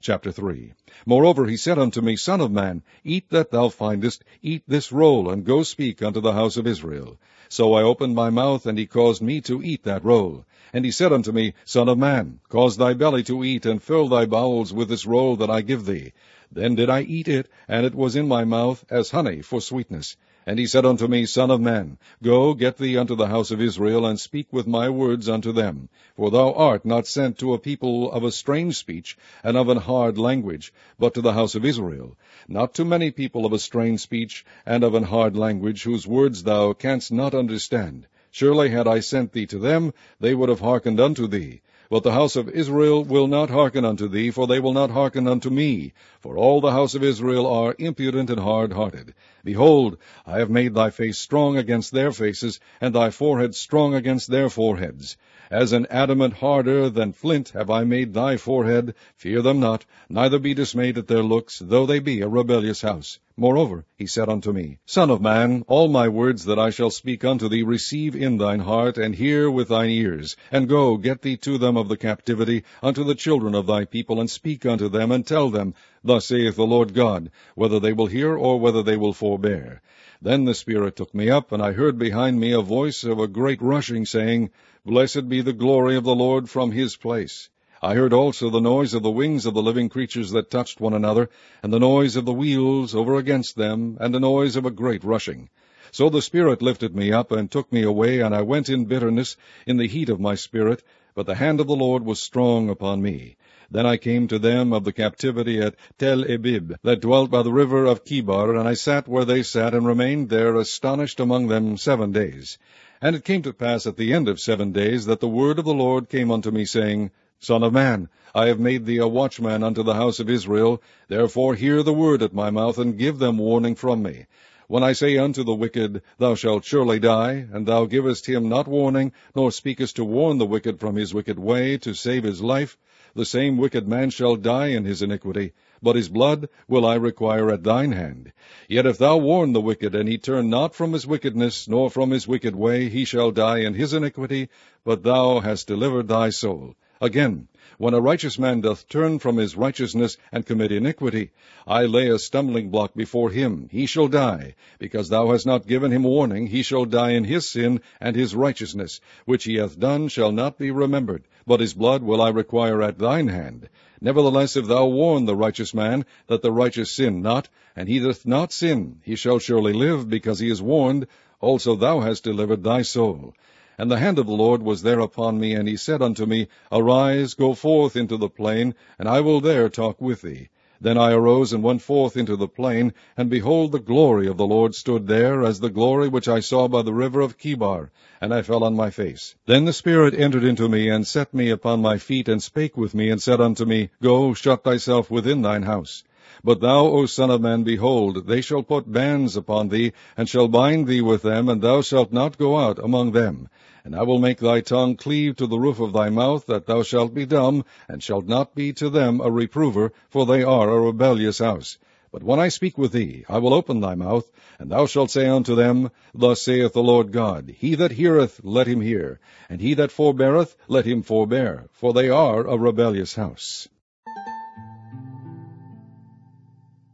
Chapter 3. Moreover he said unto me, Son of man, eat that thou findest, eat this roll, and go speak unto the house of Israel. So I opened my mouth, and he caused me to eat that roll. And he said unto me, Son of man, cause thy belly to eat, and fill thy bowels with this roll that I give thee. Then did I eat it, and it was in my mouth as honey for sweetness. And he said unto me, Son of man, go, get thee unto the house of Israel, and speak with my words unto them. For thou art not sent to a people of a strange speech, and of an hard language, but to the house of Israel. Not to many people of a strange speech, and of an hard language, whose words thou canst not understand. Surely had I sent thee to them, they would have hearkened unto thee. But the house of Israel will not hearken unto thee, for they will not hearken unto me. For all the house of Israel are impudent and hard-hearted. Behold, I have made thy face strong against their faces, and thy forehead strong against their foreheads. As an adamant harder than flint have I made thy forehead. Fear them not, neither be dismayed at their looks, though they be a rebellious house. Moreover, he said unto me, Son of man, all my words that I shall speak unto thee receive in thine heart, and hear with thine ears. And go, get thee to them of the captivity, unto the children of thy people, and speak unto them, and tell them, Thus saith the Lord God, whether they will hear, or whether they will forbear. Then the Spirit took me up, and I heard behind me a voice of a great rushing, saying, Blessed be the glory of the Lord from his place. I heard also the noise of the wings of the living creatures that touched one another, and the noise of the wheels over against them, and the noise of a great rushing. So the Spirit lifted me up, and took me away, and I went in bitterness, in the heat of my spirit, but the hand of the Lord was strong upon me. Then I came to them of the captivity at Tel Abib, that dwelt by the river of Chebar, and I sat where they sat, and remained there astonished among them 7 days. And it came to pass at the end of 7 days, that the word of the Lord came unto me, saying, Son of man, I have made thee a watchman unto the house of Israel. Therefore hear the word at my mouth, and give them warning from me. When I say unto the wicked, Thou shalt surely die, and thou givest him not warning, nor speakest to warn the wicked from his wicked way, to save his life, the same wicked man shall die in his iniquity, but his blood will I require at thine hand. Yet if thou warn the wicked, and he turn not from his wickedness, nor from his wicked way, he shall die in his iniquity, but thou hast delivered thy soul. Again, when a righteous man doth turn from his righteousness and commit iniquity, I lay a stumbling block before him, he shall die. Because thou hast not given him warning, he shall die in his sin, and his righteousness, which he hath done, shall not be remembered, but his blood will I require at thine hand. Nevertheless, if thou warn the righteous man, that the righteous sin not, and he doth not sin, he shall surely live, because he is warned. Also thou hast delivered thy soul. And the hand of the Lord was there upon me, and he said unto me, Arise, go forth into the plain, and I will there talk with thee. Then I arose and went forth into the plain, and behold, the glory of the Lord stood there, as the glory which I saw by the river of Chebar, and I fell on my face. Then the Spirit entered into me, and set me upon my feet, and spake with me, and said unto me, Go, shut thyself within thine house. But thou, O son of man, behold, they shall put bands upon thee, and shall bind thee with them, and thou shalt not go out among them. And I will make thy tongue cleave to the roof of thy mouth, that thou shalt be dumb, and shalt not be to them a reprover, for they are a rebellious house. But when I speak with thee, I will open thy mouth, and thou shalt say unto them, Thus saith the Lord God, He that heareth, let him hear, and he that forbeareth, let him forbear, for they are a rebellious house.